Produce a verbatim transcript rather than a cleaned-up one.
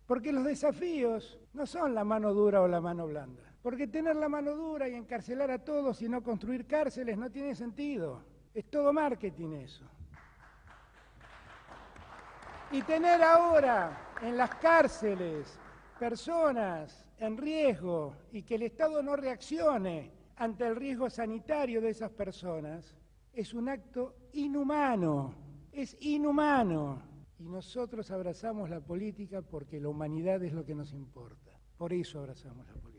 Porque los desafíos no son la mano dura o la mano blanda. Porque tener la mano dura y encarcelar a todos y no construir cárceles no tiene sentido. Es todo marketing eso. Y tener ahora en las cárceles personas en riesgo y que el Estado no reaccione ante el riesgo sanitario de esas personas es un acto inhumano, es inhumano. Y nosotros abrazamos la política porque la humanidad es lo que nos importa. Por eso abrazamos la política.